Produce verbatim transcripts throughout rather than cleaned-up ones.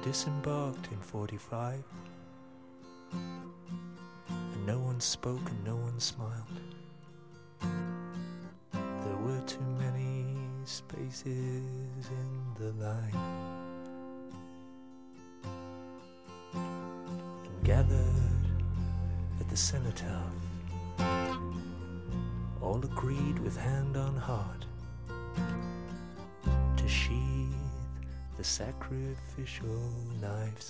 disembarked in forty-five, and no one spoke and no one smiled. There were too many spaces in the line. And gathered at the cenotaph, all agreed with hand on heart to sheathe the sacrificial knives.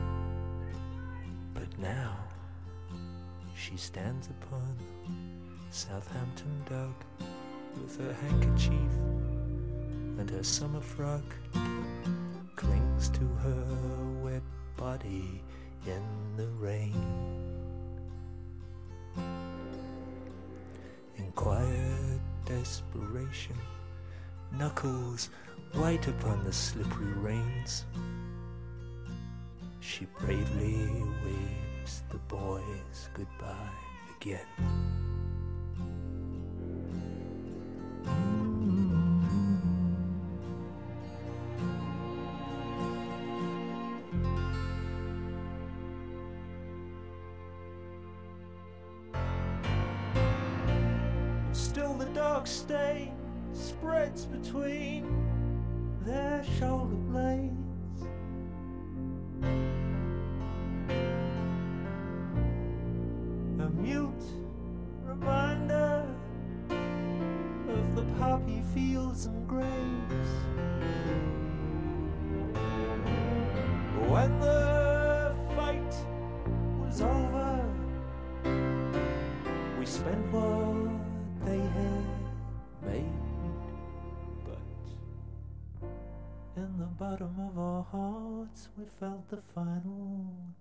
But now she stands upon Southampton Dock with her handkerchief, and her summer frock clings to her wet body in the rain. In quiet desperation, knuckles white upon the slippery reins, she bravely waves the boys goodbye again. Still the dark stain spreads between their shoulder blades. A mute reminder of the poppy fields and graves. When the fight was over, we spent what they had made, but in the bottom of our hearts we felt the final